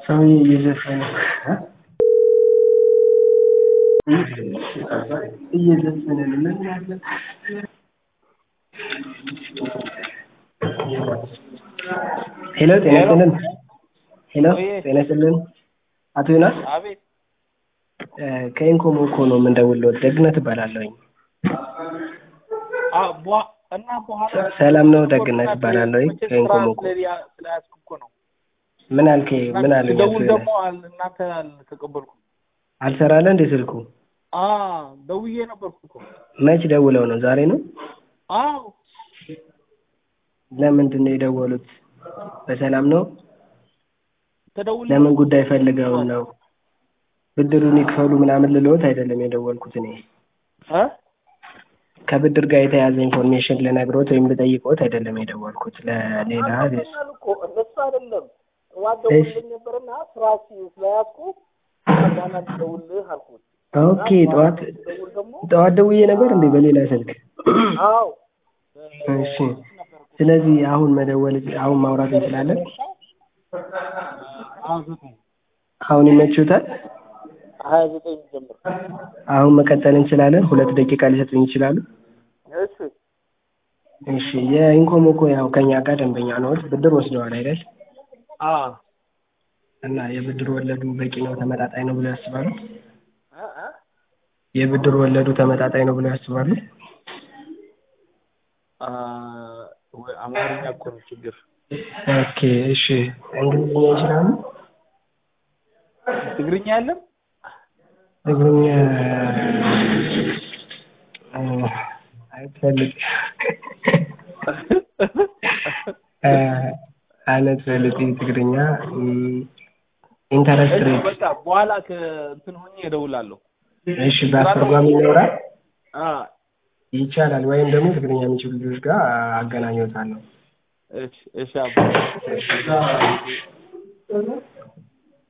ሰውዬ እየዘፈነ እየዘፈነ ምን ማለት ሄሎ ጤና ይስጥልን። ሄሎ ጤና ይስጥልን። አቶ ዮናስ አቤት። ከኢንኮሞ እኮ ነው የምንደውልልዎት። ደግነት እባላለሁኝ። እና በኋላ ሰላም ነው? ደግነት እባላለሁኝ ከኢንኮሞ እኮ። ስለያዝኩ እኮ ነው። ምን አልከኝ? ምን አሉኝ? ደውል ደግሞ እናንተ አልተቀበልኩም። አልሰራለ እንዴ ስልኩ? ደውዬ ነበርኩ እኮ። መች ደውለው ነው? ዛሬ ነው? አዎ። ለምንድን ነው የደወሉት? በሰላም ነው? ተደውል። ለምን ጉዳይ ፈልገው ነው? ብድሩን ይክፈሉ ምናምን ልለዎት አይደለም የደወልኩት እኔ። ከብድር ጋር የተያዘ ኢንፎርሜሽን ልነግሮት ወይም ልጠይቅዎት አይደለም የደወልኩት። ለሌላ እኮ እንደሱ አይደለም። ዋደውልኝ ነበርና ስራሲ ስለያዝኩ በኋላ ደውልህ አልኩት። ኦኬ። ጠዋት ደውዬ ነበር እንዴ በሌላ ስልክ? አዎ። እሺ። ስለዚህ አሁን አሁን ማውራት እንችላለን? አሁን ይመችዎታል? 29 ጀምሮ አሁን መቀጠል እንችላለን? 2 ደቂቃ ሊሰጡኝ ይችላሉ? እሺ። እሺ። የኢንኮሞ እኮ ያው ከኛ ጋር ደንበኛ ነዎት። ብድር ወስደዋል አይደል? እና የብድር ወለዱ በቂ ነው፣ ተመጣጣኝ ነው ብለው ያስባሉ? የብድር ወለዱ ተመጣጣኝ ነው ብለው ያስባሉ? አማርኛ እኮ ነው ችግር። ኦኬ። እሺ። እንግሊዝኛ ይችላሉ? ትግርኛ የለም? ትግርኛ አይፈልግ አልፈልግም ትግርኛ። ኢንተረስት ሬት በቃ በኋላ እንትን ሆኜ እደውላለሁ። እሺ። በአስተርጓሚ ይኖራል? ይቻላል። ወይም ደግሞ ትግርኛ የሚችሉ ልጆች ጋር አገናኘዎታለሁ። እሺ።